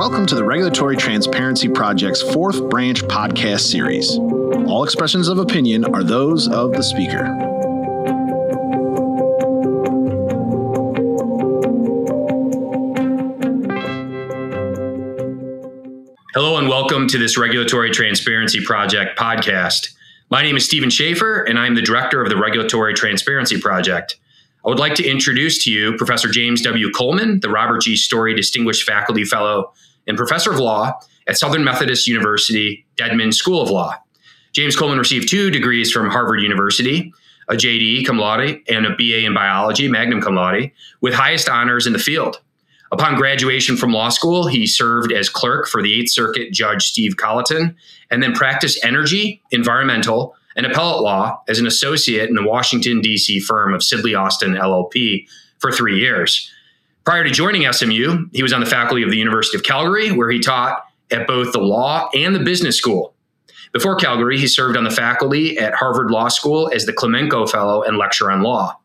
welcome to the Regulatory Transparency Project's fourth branch podcast series. All expressions of opinion are those of the speaker. Hello and welcome to this Regulatory Transparency Project podcast. My name is Stephen Schaefer, and I'm the director of the Regulatory Transparency Project. I would like to introduce to you Professor James W. Coleman, the Robert G. Story Distinguished Faculty Fellow and Professor of Law at Southern Methodist University, Dedman School of Law. James Coleman received 2 degrees from Harvard University, a JD cum laude and a BA in biology, magna cum laude, with highest honors in the field. Upon graduation from law school, he served as clerk for the 8th Circuit Judge Steve Colleton, and then practiced energy, environmental, and appellate law as an associate in the Washington, D.C. firm of Sidley Austin LLP for 3 years. Prior to joining SMU, he was on the faculty of the University of Calgary, where he taught at both the law and the business school. Before Calgary, he served on the faculty at Harvard Law School as the Clemenko Fellow and lecturer on law.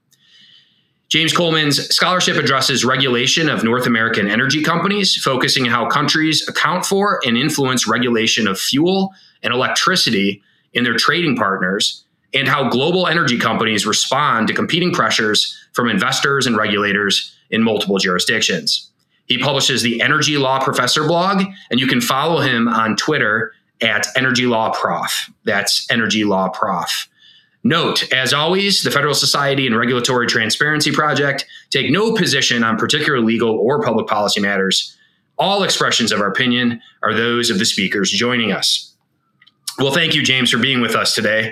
James Coleman's scholarship addresses regulation of North American energy companies, focusing on how countries account for and influence regulation of fuel and electricity in their trading partners, and how global energy companies respond to competing pressures from investors and regulators in multiple jurisdictions. He publishes the Energy Law Professor blog, and you can follow him on Twitter at Energy Law Prof. That's Energy Law Prof. Note, as always, the Federal Society and Regulatory Transparency Project take no position on particular legal or public policy matters. All expressions of our opinion are those of the speakers joining us. Well, thank you, James, for being with us today.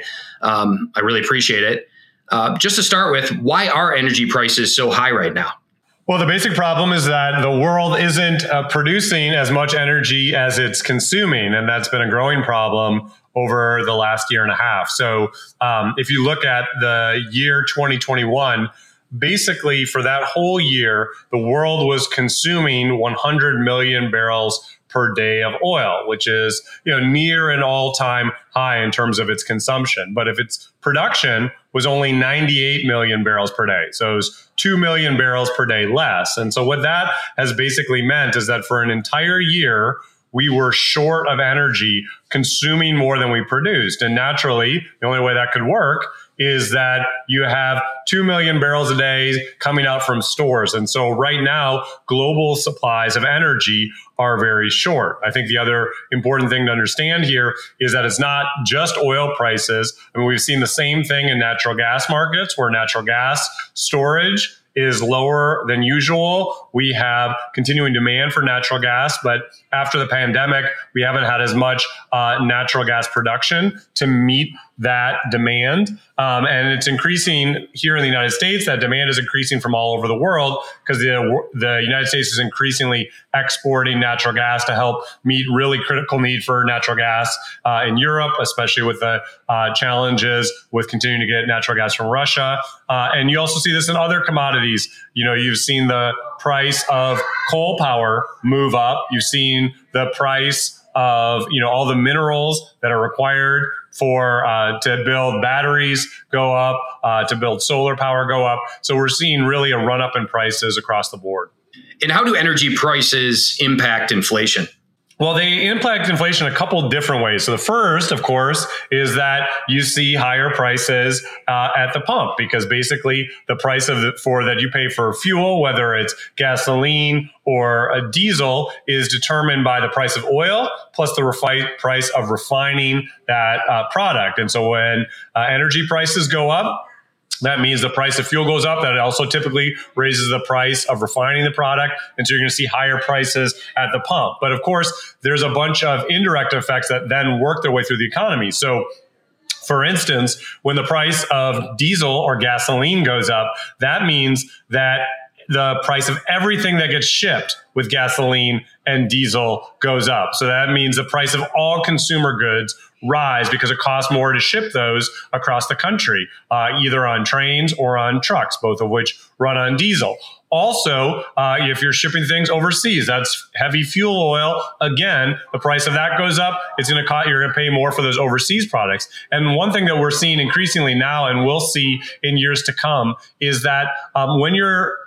I really appreciate it. Just to start with, why are energy prices so high right now? Well, the basic problem is that the world isn't producing as much energy as it's consuming, and that's been a growing problem over the last year and a half. So if you look at the year 2021, basically for that whole year, the world was consuming 100 million barrels per day of oil, which is near an all-time high in terms of its consumption. But if its production was only 98 million barrels per day, so it was 2 million barrels per day less. And so what that has basically meant is that for an entire year, we were short of energy, consuming more than we produced. And naturally, the only way that could work is that you have 2 million barrels a day coming out from stores. And so right now, global supplies of energy are very short. I think the other important thing to understand here is that it's not just oil prices. I mean, we've seen the same thing in natural gas markets, where natural gas storage is lower than usual. We have continuing demand for natural gas, but after the pandemic, we haven't had as much natural gas production to meet that demand. And it's increasing here in the United States. That demand is increasing from all over the world because the United States is increasingly exporting natural gas to help meet really critical need for natural gas in Europe, especially with the challenges with continuing to get natural gas from Russia. And you also see this in other commodities. You've seen the price of coal power move up. You've seen the price of all the minerals that are required for to build batteries go up, to build solar power go up. So we're seeing really a run up in prices across the board. And how do energy prices impact inflation? Well, they impact inflation a couple different ways. So the first, of course, is that you see higher prices at the pump, because basically the price that you pay for fuel, whether it's gasoline or a diesel, is determined by the price of oil plus the price of refining that product. And so when energy prices go up, that means the price of fuel goes up. That also typically raises the price of refining the product. And so you're going to see higher prices at the pump. But of course, there's a bunch of indirect effects that then work their way through the economy. So for instance, when the price of diesel or gasoline goes up, that means that the price of everything that gets shipped with gasoline and diesel goes up. So that means the price of all consumer goods rise because it costs more to ship those across the country, either on trains or on trucks, both of which run on diesel. Also, if you're shipping things overseas, that's heavy fuel oil. Again, the price of that goes up. You're going to pay more for those overseas products. And one thing that we're seeing increasingly now, and we'll see in years to come, is that when you're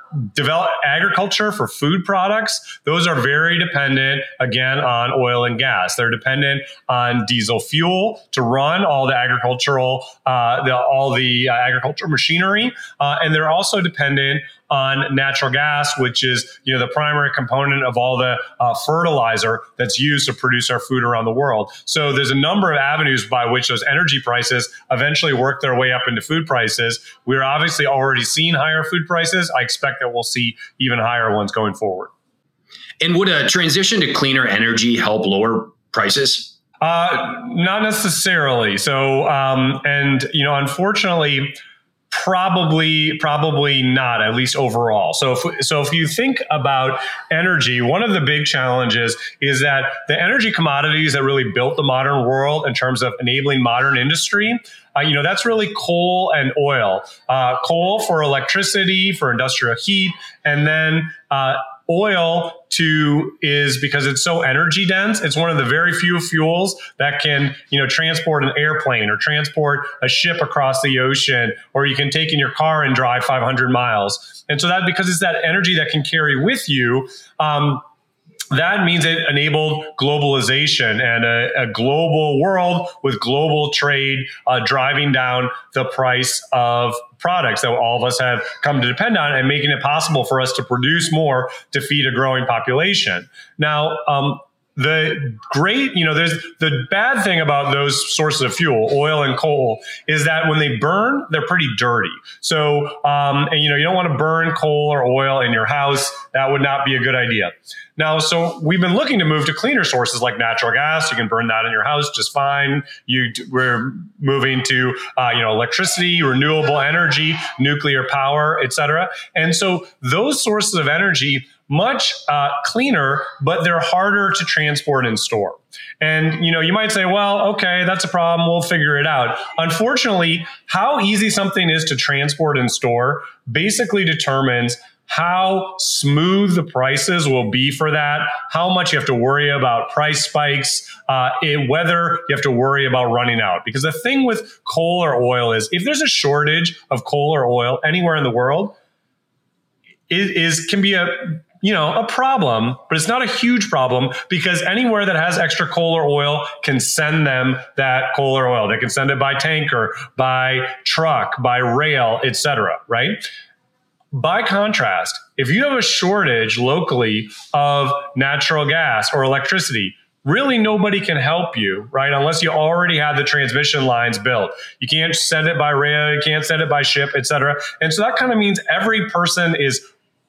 develop agriculture for food products, those are very dependent, again, on oil and gas. They're dependent on diesel fuel to run all the agricultural, agricultural machinery, and they're also dependent on natural gas, which is the primary component of all the fertilizer that's used to produce our food around the world. So there's a number of avenues by which those energy prices eventually work their way up into food prices. We're obviously already seeing higher food prices. I expect that we'll see even higher ones going forward. And would a transition to cleaner energy help lower prices? Not necessarily. So, unfortunately, Probably not, at least overall. So if you think about energy, one of the big challenges is that the energy commodities that really built the modern world in terms of enabling modern industry, that's really coal and oil. Coal for electricity, for industrial heat, and then oil is because it's so energy dense. It's one of the very few fuels that can, transport an airplane or transport a ship across the ocean, or you can take in your car and drive 500 miles. And so that, because it's that energy that can carry with you, that means it enabled globalization and a global world with global trade driving down the price of products that all of us have come to depend on, and making it possible for us to produce more to feed a growing population. Now, the bad thing about those sources of fuel, oil and coal, is that when they burn, they're pretty dirty. So, you don't want to burn coal or oil in your house. That would not be a good idea. Now, so we've been looking to move to cleaner sources like natural gas. You can burn that in your house just fine. We're moving to, electricity, renewable energy, nuclear power, et cetera. And so those sources of energy, much cleaner, but they're harder to transport and store. And, you might say, well, okay, that's a problem. We'll figure it out. Unfortunately, how easy something is to transport and store basically determines how smooth the prices will be for that, how much you have to worry about price spikes, whether you have to worry about running out. Because the thing with coal or oil is, if there's a shortage of coal or oil anywhere in the world, it can be a problem, but it's not a huge problem, because anywhere that has extra coal or oil can send them that coal or oil. They can send it by tanker, by truck, by rail, et cetera, right? By contrast, if you have a shortage locally of natural gas or electricity, really nobody can help you, right? Unless you already have the transmission lines built. You can't send it by rail, you can't send it by ship, et cetera. And so that kind of means every person is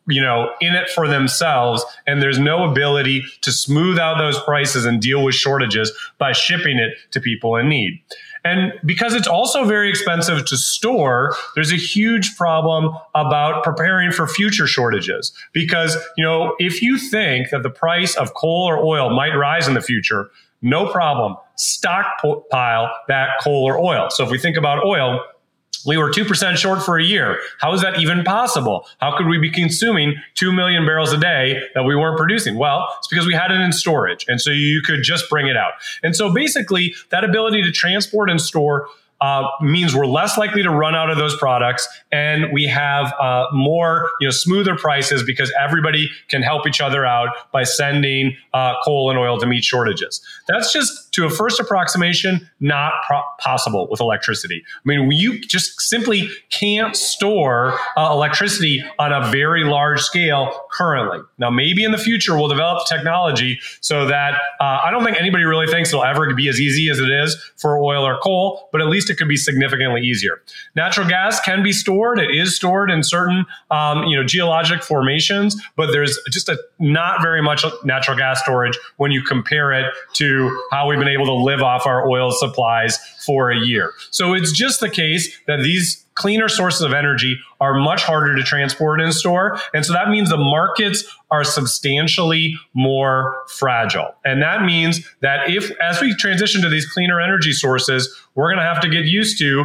in it for themselves, and there's no ability to smooth out those prices and deal with shortages by shipping it to people in need. And because it's also very expensive to store, there's a huge problem about preparing for future shortages. Because, if you think that the price of coal or oil might rise in the future, no problem. Stockpile that coal or oil. So if we think about oil, we were 2% short for a year. How is that even possible? How could we be consuming 2 million barrels a day that we weren't producing? Well, it's because we had it in storage. And so you could just bring it out. And so basically, that ability to transport and store means we're less likely to run out of those products, and we have more, smoother prices, because everybody can help each other out by sending coal and oil to meet shortages. That's just, to a first approximation, not possible with electricity. I mean, you just simply can't store electricity on a very large scale currently. Now, maybe in the future we'll develop technology so that I don't think anybody really thinks it'll ever be as easy as it is for oil or coal, but at least it could be significantly easier. Natural gas can be stored. It is stored in certain, geologic formations, but there's just not very much natural gas storage when you compare it to how we've been able to live off our oil supplies for a year. So it's just the case that these cleaner sources of energy are much harder to transport and store. And so that means the markets are substantially more fragile. And that means that as we transition to these cleaner energy sources, we're going to have to get used to,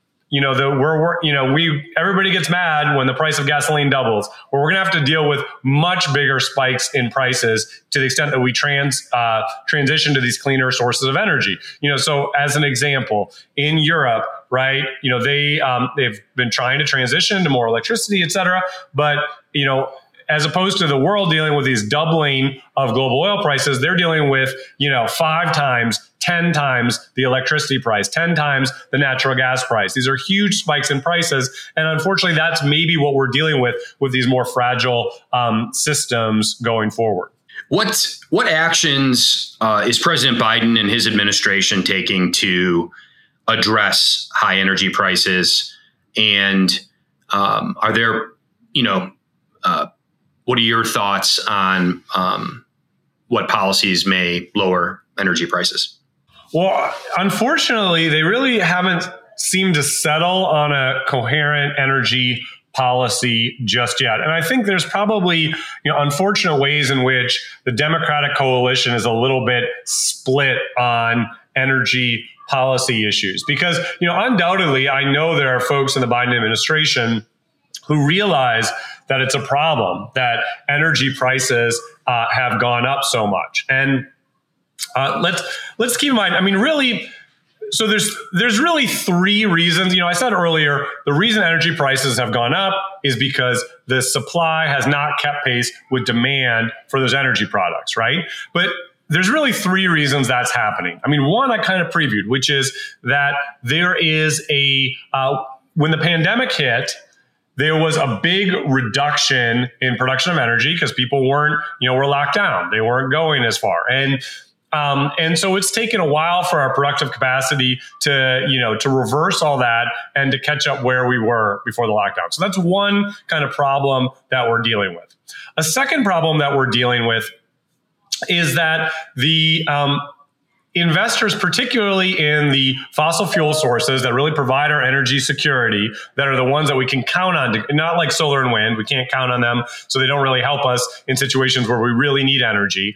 everybody gets mad when the price of gasoline doubles. Well, we're going to have to deal with much bigger spikes in prices to the extent that we transition to these cleaner sources of energy. So as an example, in Europe, right? They've been trying to transition to more electricity, et cetera. But, as opposed to the world dealing with these doubling of global oil prices, they're dealing with, 5 times, 10 times the electricity price, 10 times the natural gas price. These are huge spikes in prices. And unfortunately, that's maybe what we're dealing with these more fragile systems going forward. What actions is President Biden and his administration taking to address high energy prices? And are there, what are your thoughts on what policies may lower energy prices? Well, unfortunately, they really haven't seemed to settle on a coherent energy policy just yet. And I think there's probably, unfortunate ways in which the Democratic coalition is a little bit split on energy policy issues. Because, undoubtedly, I know there are folks in the Biden administration who realize that it's a problem that energy prices have gone up so much. And let's keep in mind, really, so there's really 3 reasons. I said earlier, the reason energy prices have gone up is because the supply has not kept pace with demand for those energy products, right? But there's really 3 reasons that's happening. One I kind of previewed, which is that there is when the pandemic hit, there was a big reduction in production of energy because people were locked down. They weren't going as far. And so it's taken a while for our productive capacity to reverse all that and to catch up where we were before the lockdown. So that's one kind of problem that we're dealing with. A second problem that we're dealing with is that the investors, particularly in the fossil fuel sources that really provide our energy security, that are the ones that we can count on, not like solar and wind, we can't count on them, so they don't really help us in situations where we really need energy.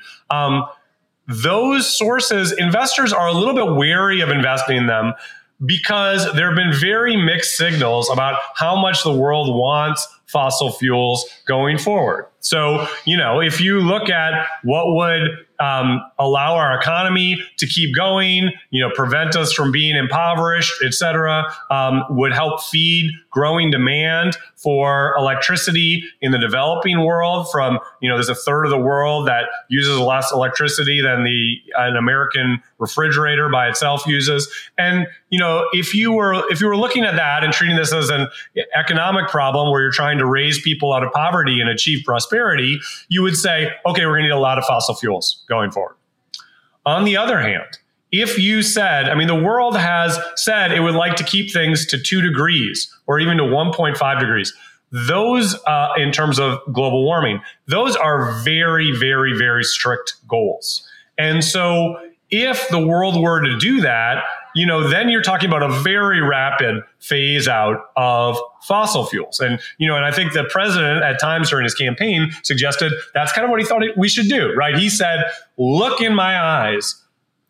Those sources, investors are a little bit wary of investing in them because there have been very mixed signals about how much the world wants fossil fuels going forward. So, if you look at what would allow our economy to keep going, prevent us from being impoverished, et cetera, would help feed growing demand for electricity in the developing world from, there's a third of the world that uses less electricity than an American refrigerator by itself uses. And, if you were looking at that and treating this as an economic problem where you're trying to raise people out of poverty and achieve prosperity, you would say, okay, we're going to need a lot of fossil fuels going forward. On the other hand, if you said, the world has said it would like to keep things to 2 degrees or even to 1.5 degrees. Those, in terms of global warming, those are very, very, very strict goals. And so if the world were to do that, then you're talking about a very rapid phase out of fossil fuels. And, and I think the president at times during his campaign suggested that's kind of what he thought we should do, right? He said, look in my eyes.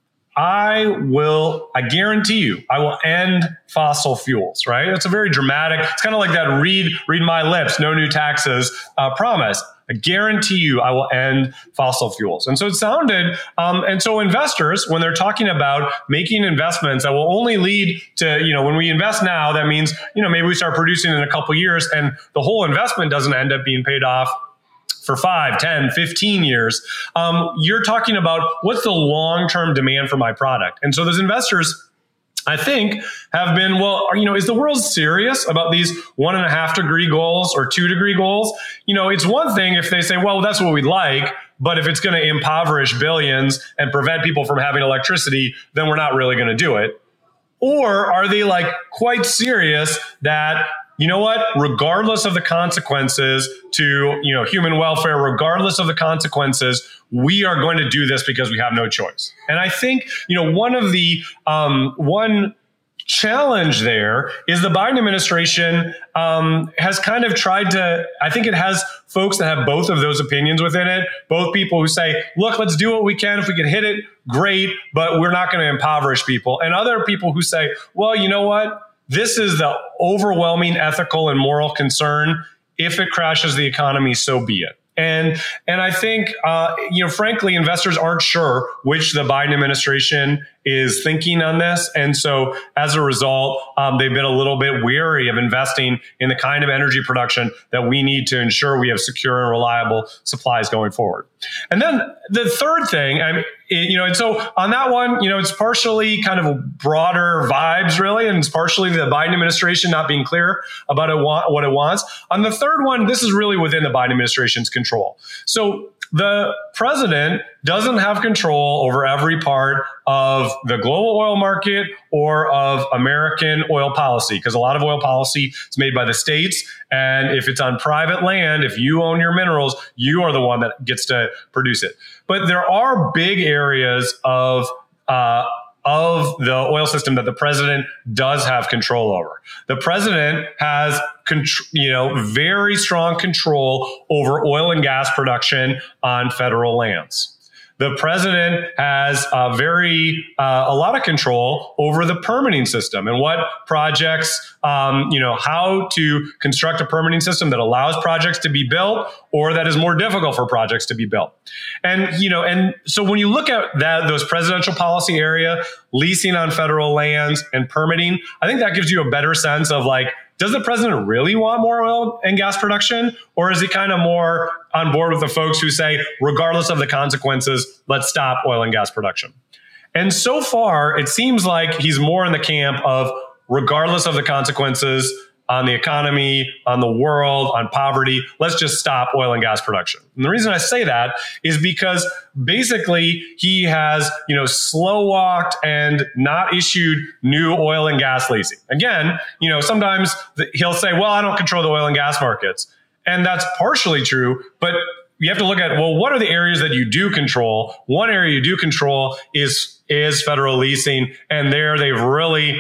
I guarantee you, I will end fossil fuels, right? It's a very dramatic, it's kind of like that read my lips, no new taxes promise. I guarantee you I will end fossil fuels. And so it sounded, and so investors, when they're talking about making investments that will only lead to, when we invest now, that means, maybe we start producing in a couple of years and the whole investment doesn't end up being paid off for 5, 10, 15 years. You're talking about what's the long-term demand for my product. And so those investors, I think, have been, is the world serious about these 1.5 degree goals or 2 degree goals? It's one thing if they say, well, that's what we'd like, but if it's going to impoverish billions and prevent people from having electricity, then we're not really going to do it. Or are they quite serious that, regardless of the consequences to, human welfare, regardless of the consequences, we are going to do this because we have no choice. And I think, one challenge there is the Biden administration has kind of tried to, I think it has folks that have both of those opinions within it, both people who say, look, let's do what we can. If we can hit it, great, but we're not going to impoverish people. And other people who say, well, you know what? This is the overwhelming ethical and moral concern. If it crashes the economy, so be it. And I think, frankly, investors aren't sure which the Biden administration is thinking on this. And so as a result, they've been a little bit weary of investing in the kind of energy production that we need to ensure we have secure and reliable supplies going forward. And then the third thing, and so on that one, it's partially kind of broader vibes, really, and it's partially the Biden administration not being clear about what it wants. On the third one, this is really within the Biden administration's control. So the president doesn't have control over every part of the global oil market or of American oil policy, because a lot of oil policy is made by the states. And if it's on private land, if you own your minerals, you are the one that gets to produce it. But there are big areas of the oil system that the president does have control over. The president has very strong control over oil and gas production on federal lands. The president has a lot of control over the permitting system and what projects, how to construct a permitting system that allows projects to be built or that is more difficult for projects to be built. And so when you look at those presidential policy area, leasing on federal lands and permitting, I think that gives you a better sense of does the president really want more oil and gas production? Or is he kind of more on board with the folks who say, regardless of the consequences, let's stop oil and gas production? And so far, it seems like he's more in the camp of regardless of the consequences on the economy, on the world, on poverty, let's just stop oil and gas production. And the reason I say that is because basically he has, slow walked and not issued new oil and gas leasing. Again, sometimes he'll say, well, I don't control the oil and gas markets. And that's partially true, but you have to look at, well, what are the areas that you do control? One area you do control is federal leasing. And there they've really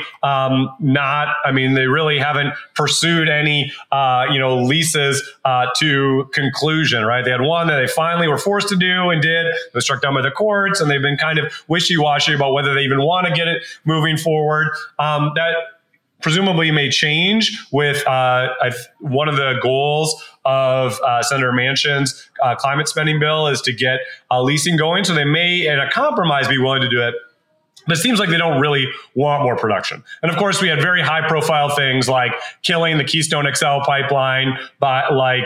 they really haven't pursued any, leases to conclusion, right? They had one that they finally were forced to do and did. It was struck down by the courts, and they've been kind of wishy-washy about whether they even want to get it moving forward. That presumably may change with one of the goals of Senator Manchin's climate spending bill is to get leasing going. So they may, in a compromise, be willing to do it. But it seems like they don't really want more production. And of course, we had very high profile things like killing the Keystone XL pipeline by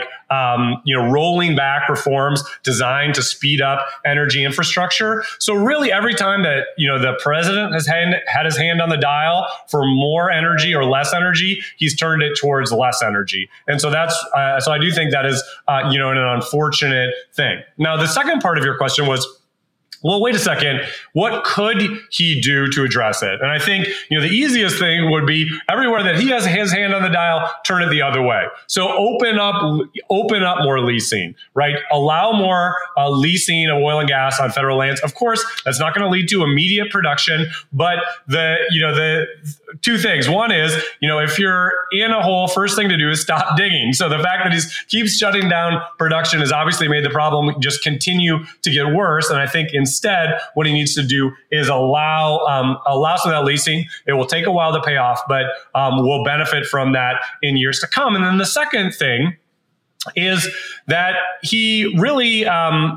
rolling back reforms designed to speed up energy infrastructure. So really every time that, the president has had his hand on the dial for more energy or less energy, he's turned it towards less energy. And so so I do think that is, an unfortunate thing. Now, the second part of your question was, well, wait a second, what could he do to address it? And I think, the easiest thing would be everywhere that he has his hand on the dial, turn it the other way. So open up more leasing, right? Allow more leasing of oil and gas on federal lands. Of course, that's not going to lead to immediate production, but the two things. One is, if you're in a hole, first thing to do is stop digging. So the fact that he keeps shutting down production has obviously made the problem just continue to get worse. And I think instead, what he needs to do is allow some of that leasing. It will take a while to pay off, but we'll benefit from that in years to come. And then the second thing is that he really,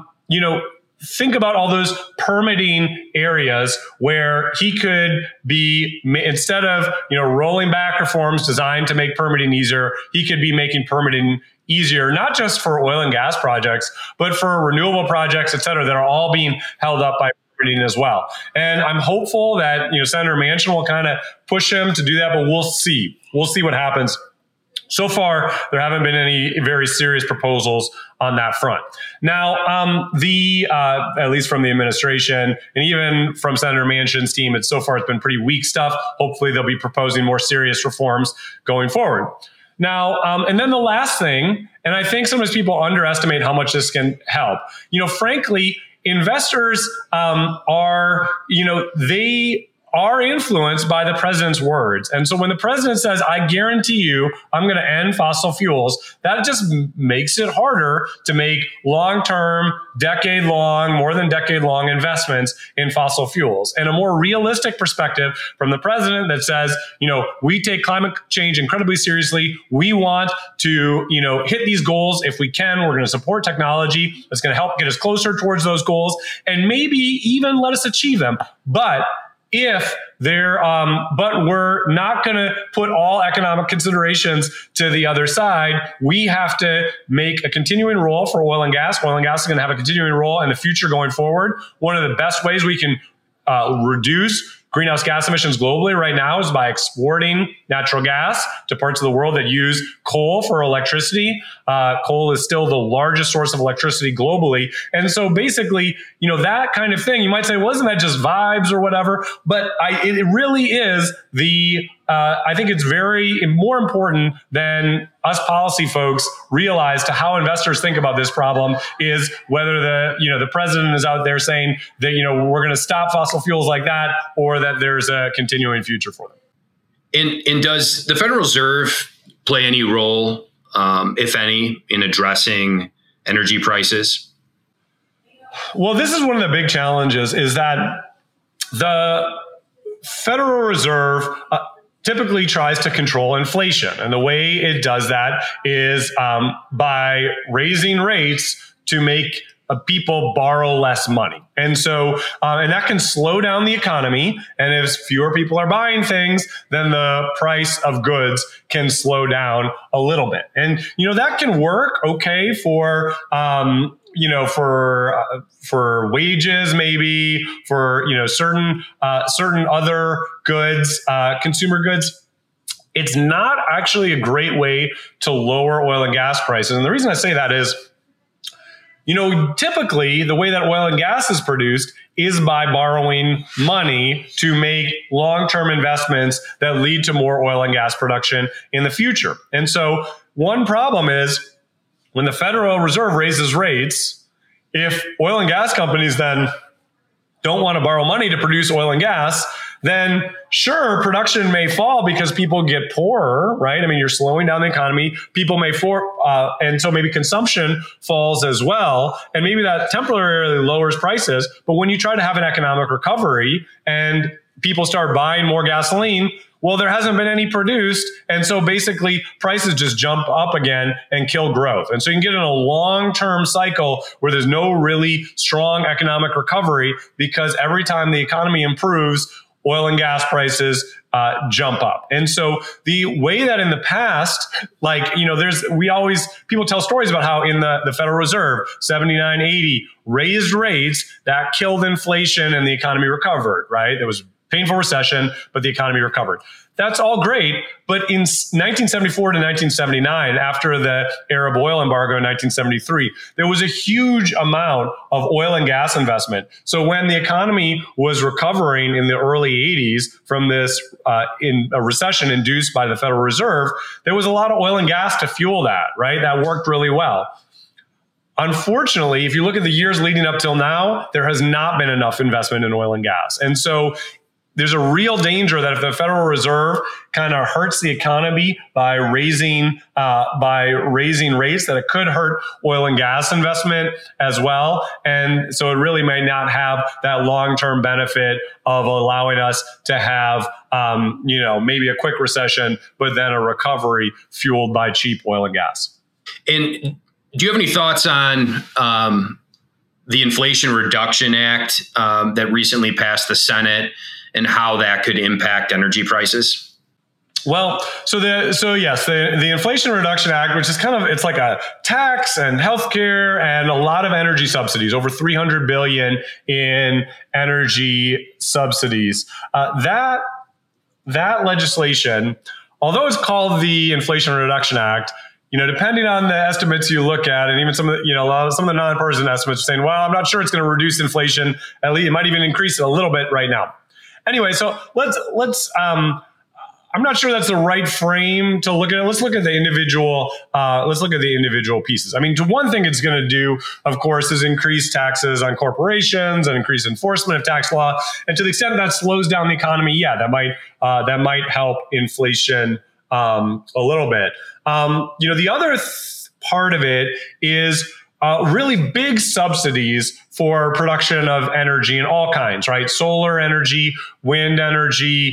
think about all those permitting areas where he could be, instead of, rolling back reforms designed to make permitting easier, he could be making permitting easier, not just for oil and gas projects, but for renewable projects, et cetera, that are all being held up by permitting as well. And I'm hopeful that, Senator Manchin will kind of push him to do that, but we'll see. We'll see what happens. So far, there haven't been any very serious proposals on that front. Now, at least from the administration and even from Senator Manchin's team, it's been pretty weak stuff. Hopefully, they'll be proposing more serious reforms going forward. Now, and then the last thing, and I think sometimes people underestimate how much this can help. Frankly, investors they are influenced by the president's words. And so when the president says, I guarantee you, I'm going to end fossil fuels, that just makes it harder to make long-term, more than decade-long investments in fossil fuels. And a more realistic perspective from the president that says, we take climate change incredibly seriously. We want to, hit these goals if we can. We're going to support technology that's going to help get us closer towards those goals and maybe even let us achieve them. But if they're, but we're not going to put all economic considerations to the other side. We have to make a continuing role for oil and gas. Oil and gas is going to have a continuing role in the future going forward. One of the best ways we can reduce greenhouse gas emissions globally right now is by exporting natural gas to parts of the world that use coal for electricity. Coal is still the largest source of electricity globally. And so basically, that kind of thing, you might say, well, isn't that just vibes or whatever? But it really is I think it's very more important than us policy folks realize to how investors think about this problem is whether the president is out there saying that, we're going to stop fossil fuels like that, or that there's a continuing future for them. And does the Federal Reserve play any role, if any, in addressing energy prices? Well, this is one of the big challenges, is that the Federal Reserve typically tries to control inflation. And the way it does that is by raising rates to make people borrow less money. And so, and that can slow down the economy. And if fewer people are buying things, then the price of goods can slow down a little bit. And, that can work okay for, for wages, maybe for, certain other goods, consumer goods. It's not actually a great way to lower oil and gas prices. And the reason I say that is, typically the way that oil and gas is produced is by borrowing money to make long-term investments that lead to more oil and gas production in the future. And so one problem is when the Federal Reserve raises rates, if oil and gas companies then don't want to borrow money to produce oil and gas, then sure, production may fall because people get poorer, right? I mean, you're slowing down the economy. People may and so maybe consumption falls as well. And maybe that temporarily lowers prices. But when you try to have an economic recovery and people start buying more gasoline, well, there hasn't been any produced. And so basically prices just jump up again and kill growth. And so you can get in a long-term cycle where there's no really strong economic recovery, because every time the economy improves, oil and gas prices jump up. And so the way that in the past, people tell stories about how in the Federal Reserve, 79, 80, raised rates that killed inflation and the economy recovered, right? There was painful recession, but the economy recovered. That's all great. But in 1974 to 1979, after the Arab oil embargo in 1973, there was a huge amount of oil and gas investment. So when the economy was recovering in the early 80s from this in a recession induced by the Federal Reserve, there was a lot of oil and gas to fuel that, right? That worked really well. Unfortunately, if you look at the years leading up till now, there has not been enough investment in oil and gas. And so there's a real danger that if the Federal Reserve kind of hurts the economy by raising rates, that it could hurt oil and gas investment as well. And so it really might not have that long-term benefit of allowing us to have, maybe a quick recession, but then a recovery fueled by cheap oil and gas. And do you have any thoughts on the Inflation Reduction Act that recently passed the Senate, and how that could impact energy prices? Well, the Inflation Reduction Act, which is it's like a tax and healthcare and a lot of energy subsidies, over $300 billion in energy subsidies. That legislation, although it's called the Inflation Reduction Act, depending on the estimates you look at, and even some of the nonpartisan estimates are saying, well, I'm not sure it's going to reduce inflation. At least it might even increase it a little bit right now. Anyway, so let's I'm not sure that's the right frame to look at it. Let's look at the individual pieces. I mean, one thing it's going to do, of course, is increase taxes on corporations and increase enforcement of tax law. And to the extent that slows down the economy, that might help inflation a little bit. The other part of it is really big subsidies for production of energy in all kinds, right? Solar energy, wind energy,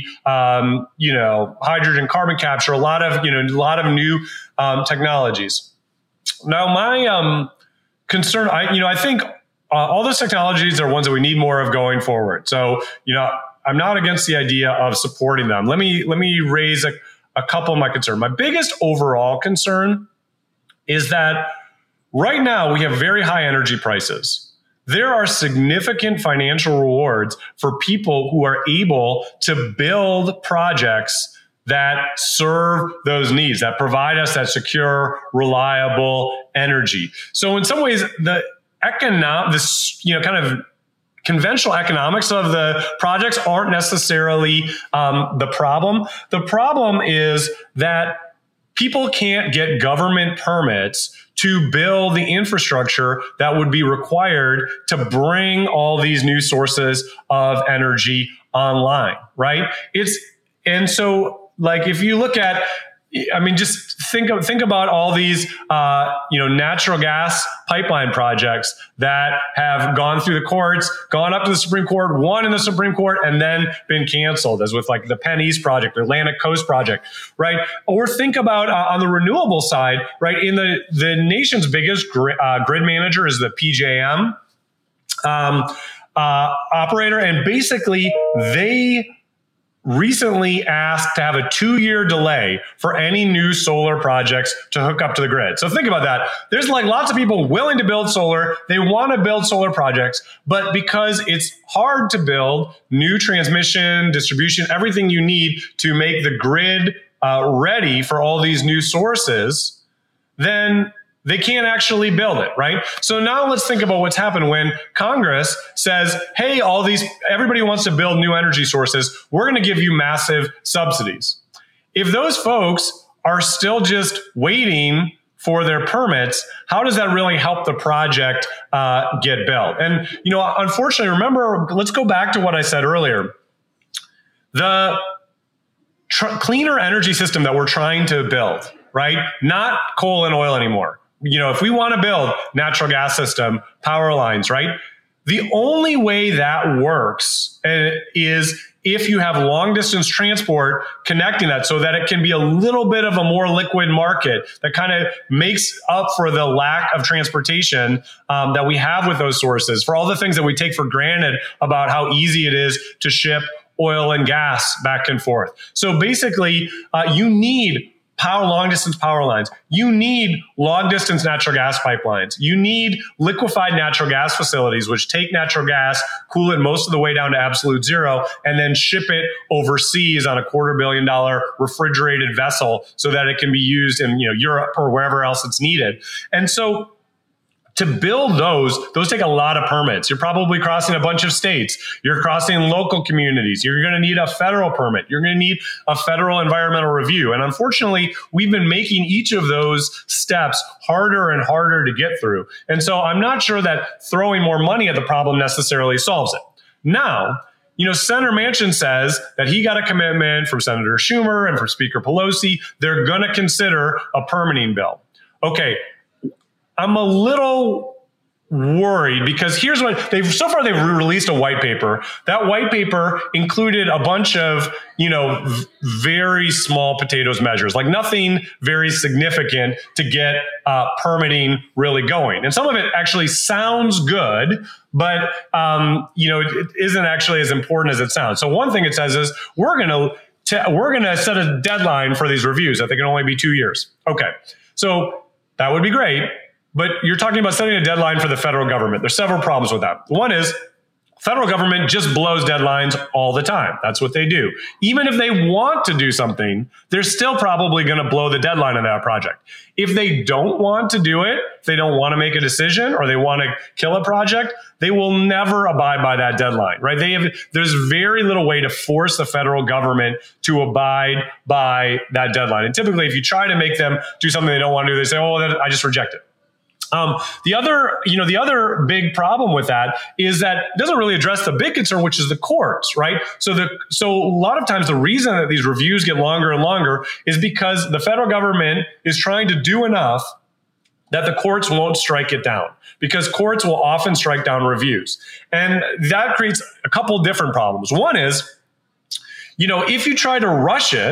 hydrogen, carbon capture, a lot of new technologies. Now, my concern, I think all those technologies are ones that we need more of going forward. So, I'm not against the idea of supporting them. Let me raise a couple of my concerns. My biggest overall concern is that right now we have very high energy prices. There are significant financial rewards for people who are able to build projects that serve those needs, that provide us that secure, reliable energy. So in some ways, the kind of conventional economics of the projects aren't necessarily the problem. The problem is that people can't get government permits to build the infrastructure that would be required to bring all these new sources of energy online, right? And so like if you look at, I mean, just think about all these, natural gas pipeline projects that have gone through the courts, gone up to the Supreme Court, won in the Supreme Court, and then been canceled, as with like the Penn East project, the Atlantic Coast project, right? Or think about on the renewable side, right? In the nation's biggest grid manager is the PJM operator, and basically they recently asked to have a 2-year delay for any new solar projects to hook up to the grid. So think about that. There's like lots of people willing to build solar. They want to build solar projects, but because it's hard to build new transmission, distribution, everything you need to make the grid ready for all these new sources, then they can't actually build it, right? So now let's think about what's happened when Congress says, hey, everybody who wants to build new energy sources, we're going to give you massive subsidies. If those folks are still just waiting for their permits, how does that really help the project get built? And, unfortunately, remember, let's go back to what I said earlier. The cleaner energy system that we're trying to build, right? Not coal and oil anymore. If we want to build natural gas system, power lines, right? The only way that works is if you have long distance transport connecting that so that it can be a little bit of a more liquid market that kind of makes up for the lack of transportation that we have with those sources, for all the things that we take for granted about how easy it is to ship oil and gas back and forth. So basically, you need long distance power lines. You need long distance natural gas pipelines. You need liquefied natural gas facilities, which take natural gas, cool it most of the way down to absolute zero, and then ship it overseas on a $250 million refrigerated vessel so that it can be used in Europe or wherever else it's needed. And so to build those take a lot of permits. You're probably crossing a bunch of states. You're crossing local communities. You're going to need a federal permit. You're going to need a federal environmental review. And unfortunately, we've been making each of those steps harder and harder to get through. And so I'm not sure that throwing more money at the problem necessarily solves it. Now, Senator Manchin says that he got a commitment from Senator Schumer and from Speaker Pelosi. They're going to consider a permitting bill. Okay. I'm a little worried because here's what they've released a white paper. That white paper included a bunch of, very small potatoes measures, like nothing very significant to get permitting really going. And some of it actually sounds good, but, it isn't actually as important as it sounds. So one thing it says is we're going to set a deadline for these reviews that they can only be 2 years. Okay. So that would be great. But you're talking about setting a deadline for the federal government. There's several problems with that. One is federal government just blows deadlines all the time. That's what they do. Even if they want to do something, they're still probably going to blow the deadline of that project. If they don't want to do it, if they don't want to make a decision or they want to kill a project, they will never abide by that deadline, right? There's very little way to force the federal government to abide by that deadline. And typically, if you try to make them do something they don't want to do, they say, oh, I just reject it. The other big problem with that is that it doesn't really address the big concern, which is the courts, right? So a lot of times the reason that these reviews get longer and longer is because the federal government is trying to do enough that the courts won't strike it down, because courts will often strike down reviews. And that creates a couple different problems. One is, if you try to rush it,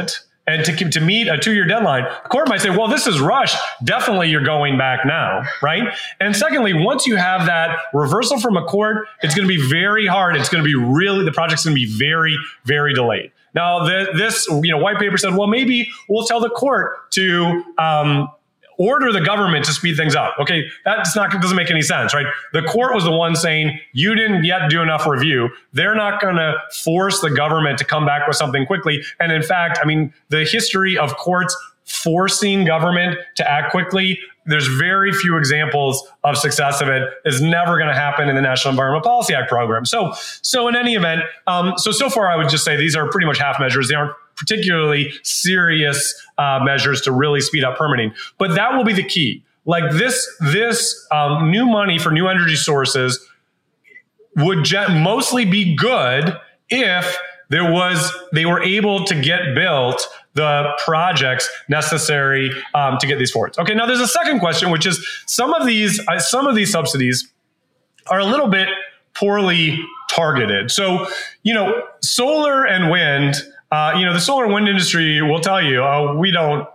and to meet a 2-year deadline, the court might say, well, this is rushed. Definitely you're going back now, right? And secondly, once you have that reversal from a court, it's going to be very hard. It's going to be the project's going to be very, very delayed. Now, this white paper said, well, maybe we'll tell the court to order the government to speed things up. Okay, doesn't make any sense, right? The court was the one saying, you didn't yet do enough review. They're not going to force the government to come back with something quickly. And in fact, the history of courts forcing government to act quickly, there's very few examples of success of it. It's never going to happen in the National Environmental Policy Act program. So in any event, so far I would just say these are pretty much half measures. They aren't particularly serious measures to really speed up permitting, but that will be the key. Like this new money for new energy sources would mostly be good if they were able to get built the projects necessary to get these forwards. Okay, now there's a second question, which is some of these subsidies are a little bit poorly targeted. So, solar and wind. The solar and wind industry will tell you, we don't,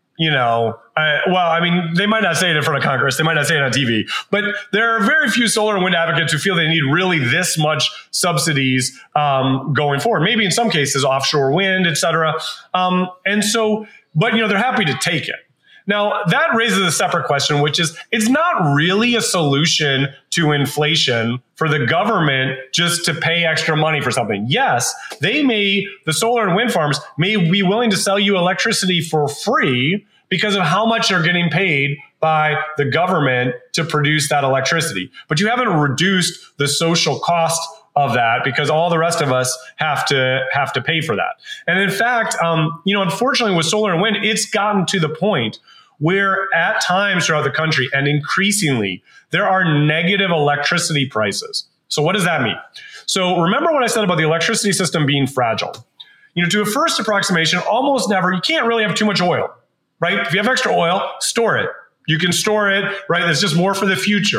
they might not say it in front of Congress. They might not say it on TV, but there are very few solar and wind advocates who feel they need really this much subsidies going forward. Maybe in some cases, offshore wind, et cetera. But they're happy to take it. Now, that raises a separate question, which is it's not really a solution to inflation for the government just to pay extra money for something. Yes, the solar and wind farms may be willing to sell you electricity for free because of how much they're getting paid by the government to produce that electricity. But you haven't reduced the social cost of that because all the rest of us have to pay for that. And in fact, unfortunately with solar and wind, it's gotten to the point where at times throughout the country and increasingly, there are negative electricity prices. So what does that mean? So remember what I said about the electricity system being fragile. To a first approximation, almost never, you can't really have too much oil, right? If you have extra oil, store it. You can store it, right? There's just more for the future.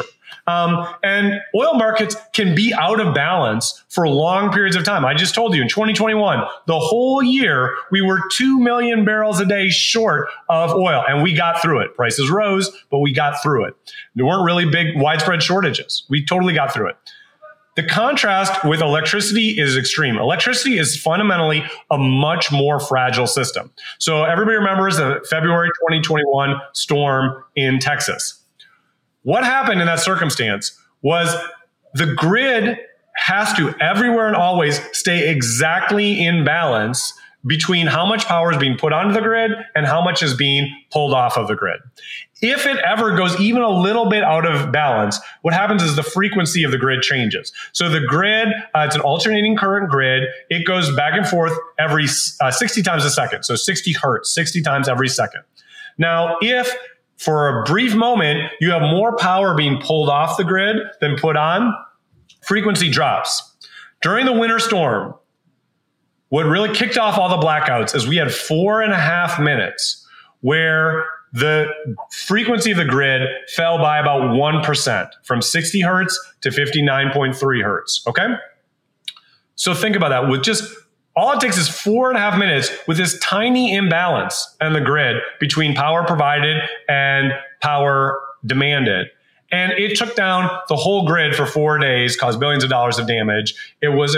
And oil markets can be out of balance for long periods of time. I just told you in 2021, the whole year, we were 2 million barrels a day short of oil, and we got through it. Prices rose, but we got through it. There weren't really big widespread shortages. We totally got through it. The contrast with electricity is extreme. Electricity is fundamentally a much more fragile system. So everybody remembers the February 2021 storm in Texas. What happened in that circumstance was the grid has to everywhere and always stay exactly in balance between how much power is being put onto the grid and how much is being pulled off of the grid. If it ever goes even a little bit out of balance, what happens is the frequency of the grid changes. So the grid, it's an alternating current grid. It goes back and forth every 60 times a second. So 60 hertz, 60 times every second. Now, if for a brief moment, you have more power being pulled off the grid than put on, frequency drops. During the winter storm, what really kicked off all the blackouts is we had 4.5 minutes where the frequency of the grid fell by about 1% from 60 hertz to 59.3 hertz. Okay. So think about that. With just all it takes is 4.5 minutes with this tiny imbalance in the grid between power provided and power demanded. And it took down the whole grid for 4 days, caused billions of dollars of damage. It was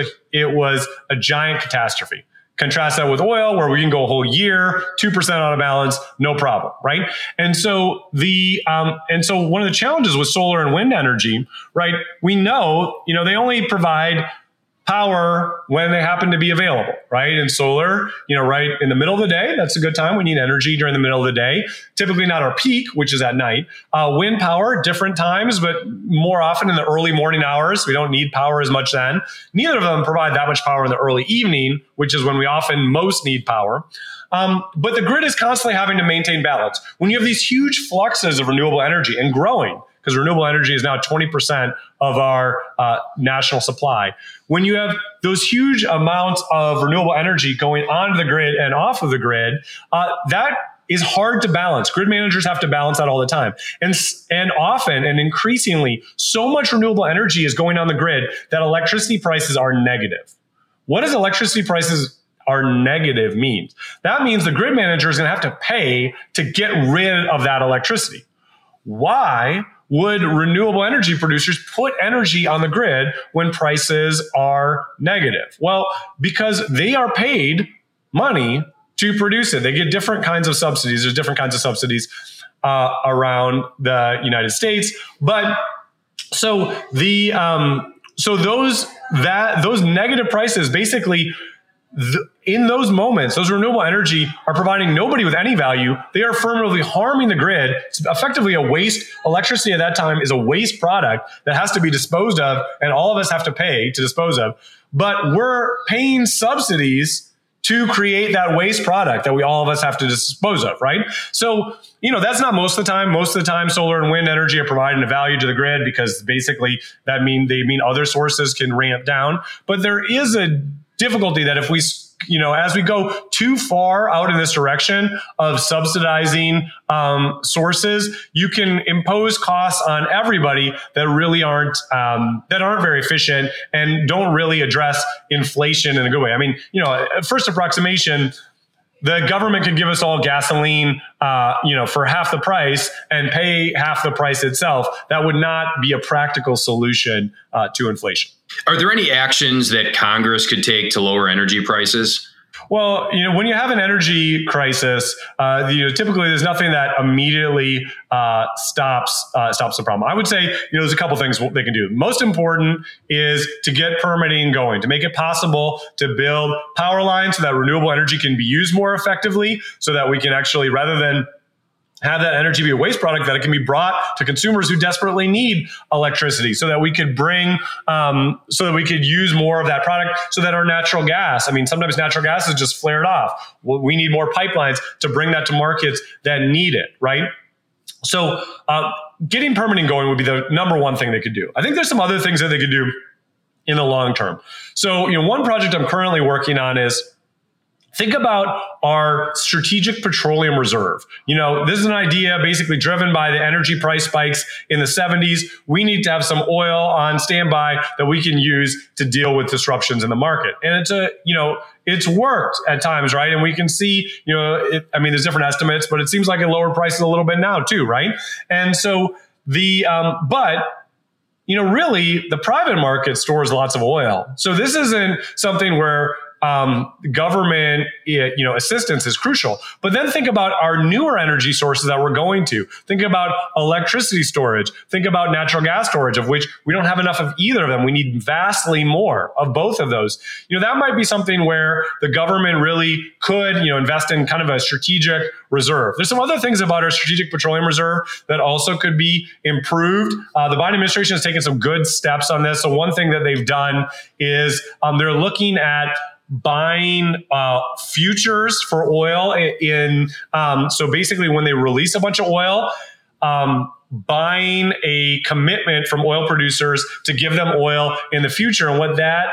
a giant catastrophe. Contrast that with oil, where we can go a whole year, 2% out of balance, no problem, right? And so one of the challenges with solar and wind energy, right? We know, they only provide power when they happen to be available, right? And solar, right in the middle of the day, that's a good time. We need energy during the middle of the day. Typically not our peak, which is at night. Wind power, different times, but more often in the early morning hours. We don't need power as much then. Neither of them provide that much power in the early evening, which is when we often most need power. But the grid is constantly having to maintain balance. When you have these huge fluxes of renewable energy and growing, because renewable energy is now 20% of our national supply. When you have those huge amounts of renewable energy going onto the grid and off of the grid, that is hard to balance. Grid managers have to balance that all the time. And often and increasingly, so much renewable energy is going on the grid that electricity prices are negative. What does electricity prices are negative means. That means the grid manager is going to have to pay to get rid of that electricity. Why would renewable energy producers put energy on the grid when prices are negative? Well, because they are paid money to produce it. They get different kinds of subsidies. There's different kinds of subsidies around the United States. But so those negative prices basically, in those moments, those renewable energy are providing nobody with any value. They are affirmatively harming the grid. It's effectively a waste. Electricity at that time is a waste product that has to be disposed of, and all of us have to pay to dispose of. But we're paying subsidies to create that waste product that all of us have to dispose of, right? So, that's not most of the time. Most of the time, solar and wind energy are providing a value to the grid because basically they mean other sources can ramp down. But there is a difficulty that if we, as we go too far out in this direction of subsidizing sources, you can impose costs on everybody that really aren't very efficient and don't really address inflation in a good way. I mean, first approximation, the government could give us all gasoline, for half the price and pay half the price itself. That would not be a practical solution to inflation. Are there any actions that Congress could take to lower energy prices? Well, when you have an energy crisis, typically there's nothing that immediately stops the problem. I would say, there's a couple things they can do. Most important is to get permitting going, to make it possible to build power lines so that renewable energy can be used more effectively, so that we can actually, rather than have that energy be a waste product, that it can be brought to consumers who desperately need electricity, so that we could use more of that product, so that our natural gas, sometimes natural gas is just flared off. Well, we need more pipelines to bring that to markets that need it, right? So getting permitting going would be the number one thing they could do. I think there's some other things that they could do in the long term. So, one project I'm currently working on is, think about our strategic petroleum reserve. This is an idea basically driven by the energy price spikes in the 70s. We need to have some oil on standby that we can use to deal with disruptions in the market. And it's worked at times, right? And we can see, there's different estimates, but it seems like it lowered prices a little bit now too, right? And so really the private market stores lots of oil. So this isn't something where government, assistance is crucial. But then think about our newer energy sources that we're going to. Think about electricity storage. Think about natural gas storage, of which we don't have enough of either of them. We need vastly more of both of those. That might be something where the government really could, invest in kind of a strategic reserve. There's some other things about our strategic petroleum reserve that also could be improved. The Biden administration has taken some good steps on this. So one thing that they've done is they're looking at buying futures for oil so basically when they release a bunch of oil, buying a commitment from oil producers to give them oil in the future. And what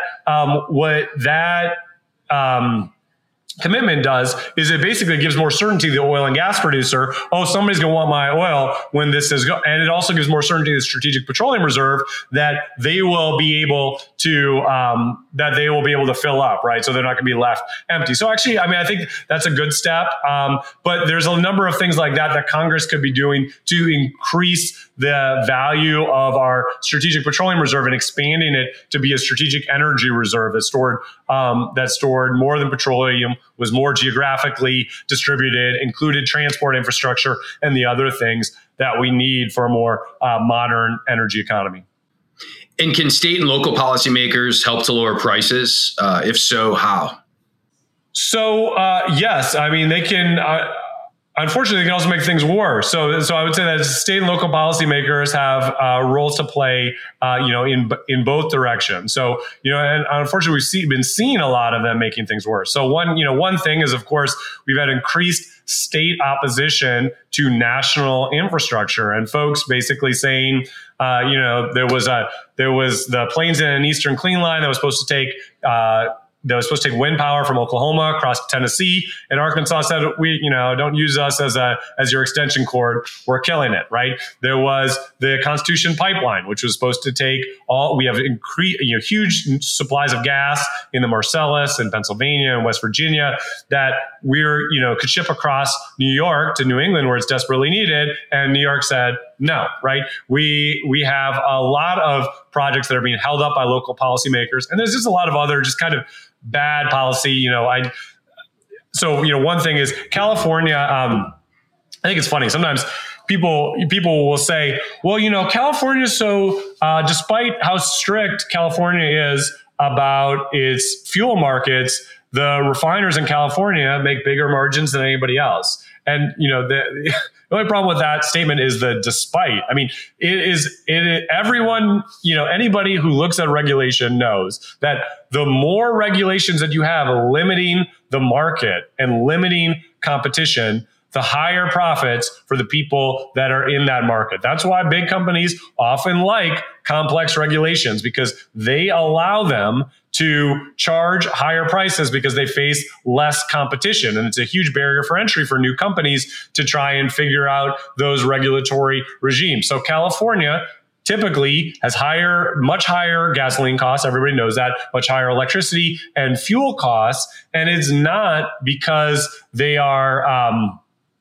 that commitment does is it basically gives more certainty to the oil and gas producer. Oh, somebody's going to want my oil when this is and it also gives more certainty to the Strategic Petroleum Reserve that they will be able to fill up, right? So they're not going to be left empty. So actually, I think that's a good step. But there's a number of things like that Congress could be doing to increase the value of our Strategic Petroleum Reserve and expanding it to be a strategic energy reserve that stored more than petroleum, was more geographically distributed, included transport infrastructure, and the other things that we need for a more modern energy economy. And can state and local policymakers help to lower prices? If so, how? So, yes. They can... Unfortunately, they can also make things worse. So I would say that state and local policymakers have roles to play, in both directions. So, and unfortunately, we've been seeing a lot of them making things worse. So one thing is, of course, we've had increased state opposition to national infrastructure, and folks basically saying, there was the Plains and Eastern Clean Line that was supposed to take that was supposed to take wind power from Oklahoma across Tennessee, and Arkansas said, don't use us as your extension cord. We're killing it, right? There was the Constitution Pipeline, which was supposed to take we have huge supplies of gas in the Marcellus in Pennsylvania and West Virginia that could ship across New York to New England where it's desperately needed. And New York said, no, right? We have a lot of projects that are being held up by local policymakers. And there's just a lot of other just kind of bad policy. One thing is California, I think it's funny. Sometimes people will say, well, California, so despite how strict California is about its fuel markets, the refiners in California make bigger margins than anybody else. And, the only problem with that statement is the despite. I mean, everyone, anybody who looks at regulation knows that the more regulations that you have limiting the market and limiting competition, the higher profits for the people that are in that market. That's why big companies often like complex regulations, because they allow them to charge higher prices because they face less competition. And it's a huge barrier for entry for new companies to try and figure out those regulatory regimes. So California typically has much higher gasoline costs. Everybody knows that, much higher electricity and fuel costs. And it's not because they are,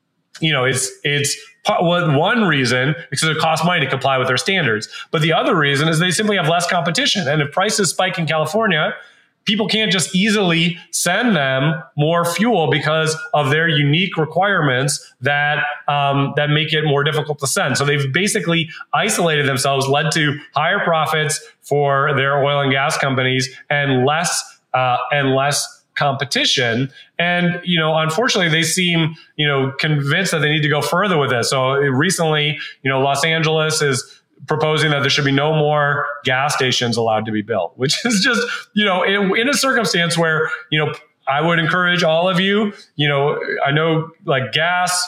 it's one reason because it costs money to comply with their standards. But the other reason is they simply have less competition. And if prices spike in California, people can't just easily send them more fuel because of their unique requirements that make it more difficult to send. So they've basically isolated themselves, led to higher profits for their oil and gas companies and less competition. And, unfortunately, they seem, convinced that they need to go further with this. So recently, Los Angeles is proposing that there should be no more gas stations allowed to be built, which is just, in a circumstance where, I would encourage all of you, I know like gas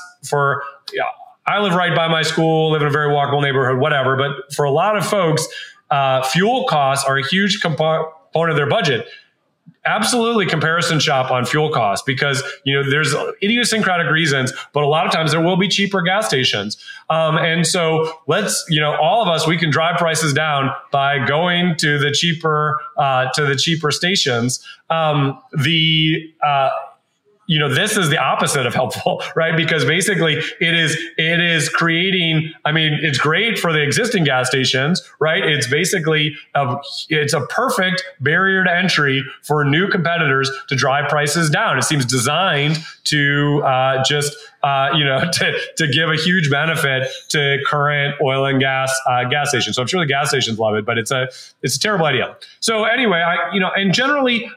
I live right by my school, live in a very walkable neighborhood, whatever. But for a lot of folks, fuel costs are a huge component of their budget. Absolutely comparison shop on fuel costs because, there's idiosyncratic reasons, but a lot of times there will be cheaper gas stations. And so let's, all of us, we can drive prices down by going to the cheaper stations. This is the opposite of helpful, right? Because basically it is creating, it's great for the existing gas stations, right? It's basically, it's a perfect barrier to entry for new competitors to drive prices down. It seems designed to to give a huge benefit to current oil and gas stations. So I'm sure the gas stations love it, but it's a terrible idea. So anyway, and generally,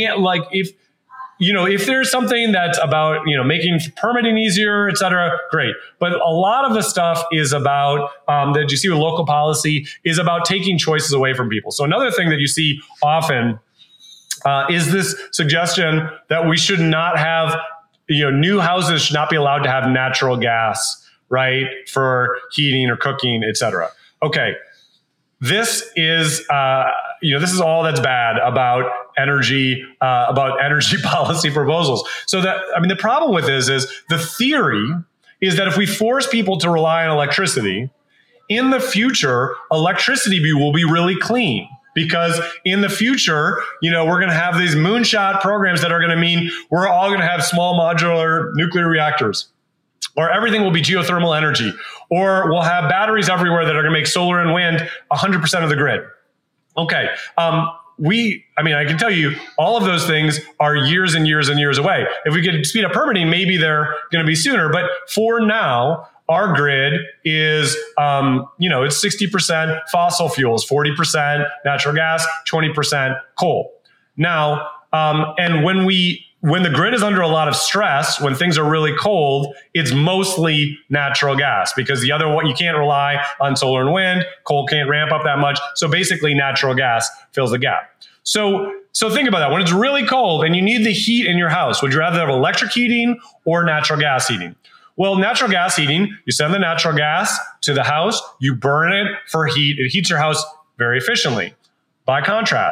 if there's something that's about, making permitting easier, et cetera, great. But a lot of the stuff is about, that you see with local policy, is about taking choices away from people. So another thing that you see often is this suggestion that we should not have, new houses should not be allowed to have natural gas, right, for heating or cooking, et cetera. Okay. This is all that's bad about energy policy proposals. So the problem with this is the theory is that if we force people to rely on electricity, in the future, electricity will be really clean. Because in the future, we're going to have these moonshot programs that are going to mean we're all going to have small modular nuclear reactors. Or everything will be geothermal energy. Or we'll have batteries everywhere that are going to make solar and wind 100% of the grid. Okay. I can tell you all of those things are years and years and years away. If we could speed up permitting, maybe they're going to be sooner. But for now, our grid is, it's 60% fossil fuels, 40% natural gas, 20% coal. Now, and when the grid is under a lot of stress, when things are really cold, it's mostly natural gas because the other one, you can't rely on solar and wind. Coal can't ramp up that much. So basically natural gas fills the gap. So think about that. When it's really cold and you need the heat in your house, would you rather have electric heating or natural gas heating? Well, natural gas heating, you send the natural gas to the house, you burn it for heat. It heats your house very efficiently. By contrast,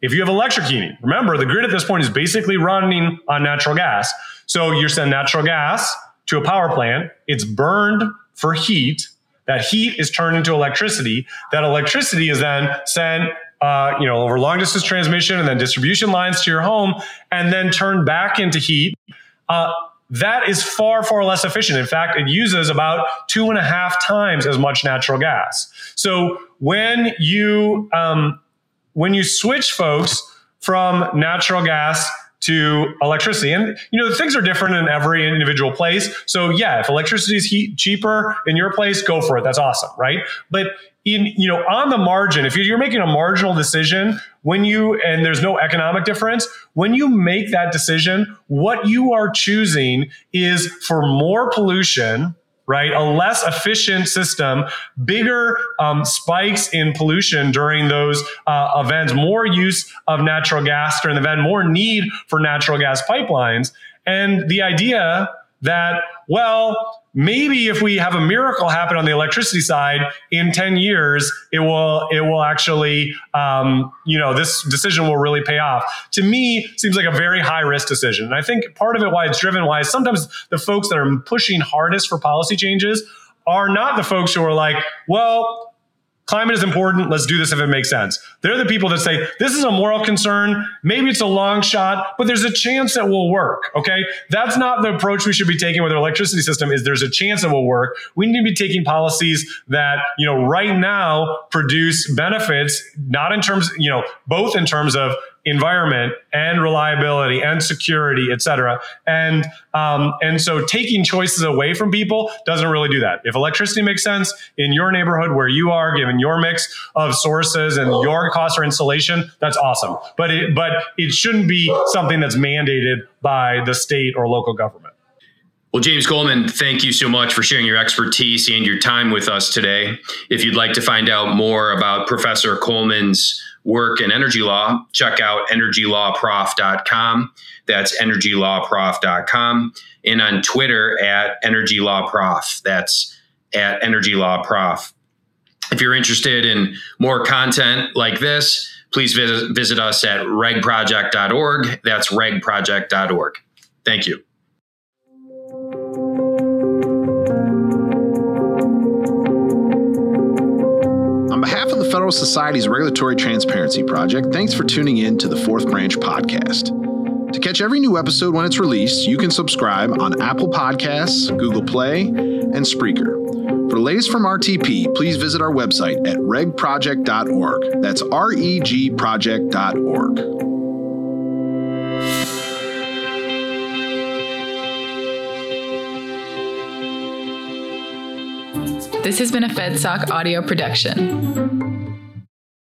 If you have electric heating, remember the grid at this point is basically running on natural gas. So you send natural gas to a power plant. It's burned for heat. That heat is turned into electricity. That electricity is then sent over long distance transmission and then distribution lines to your home and then turned back into heat. That is far, far less efficient. In fact, it uses about 2.5 times as much natural gas. So when you switch folks from natural gas to electricity, and the things are different in every individual place. So yeah, if electricity is cheaper in your place, go for it. That's awesome, right? But on the margin, if you're making a marginal decision, and there's no economic difference, when you make that decision, what you are choosing is for more pollution, right? A less efficient system, bigger spikes in pollution during those events, more use of natural gas during the event, more need for natural gas pipelines. And the idea that, maybe if we have a miracle happen on the electricity side in 10 years, it will actually, this decision will really pay off. To me, seems like a very high risk decision. And I think part of it, why is sometimes the folks that are pushing hardest for policy changes are not the folks who are like, climate is important. Let's do this if it makes sense. They're the people that say, this is a moral concern. Maybe it's a long shot, but there's a chance that will work. Okay. That's not the approach we should be taking with our electricity system. Is there's a chance it will work. We need to be taking policies that, right now produce benefits, not in terms, both in terms of environment and reliability and security, et cetera. And so taking choices away from people doesn't really do that. If electricity makes sense in your neighborhood where you are, given your mix of sources and your cost for installation, that's awesome. But it shouldn't be something that's mandated by the state or local government. Well, James Coleman, thank you so much for sharing your expertise and your time with us today. If you'd like to find out more about Professor Coleman's work in energy law, check out energylawprof.com. That's energylawprof.com. And on Twitter at energylawprof. That's at energylawprof. If you're interested in more content like this, please visit us at regproject.org. That's regproject.org. Thank you. On behalf of the Federal Society's Regulatory Transparency Project, thanks for tuning in to the Fourth Branch podcast. To catch every new episode when it's released, you can subscribe on Apple Podcasts, Google Play, and Spreaker. For the latest from RTP, please visit our website at regproject.org. That's regproject.org. This has been a FedSoc audio production.